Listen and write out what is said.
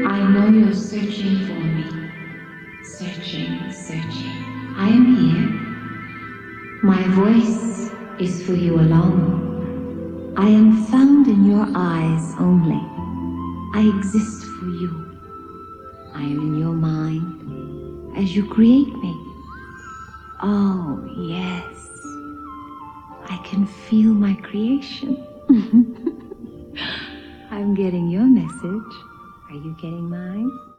I know you're searching for me. Searching, searching. I am here. My voice is for you alone. I am found in your eyes only. I exist for you. I am in your mind as you create me. Oh, yes. I can feel my creation. I'm getting your message. Are you getting mine?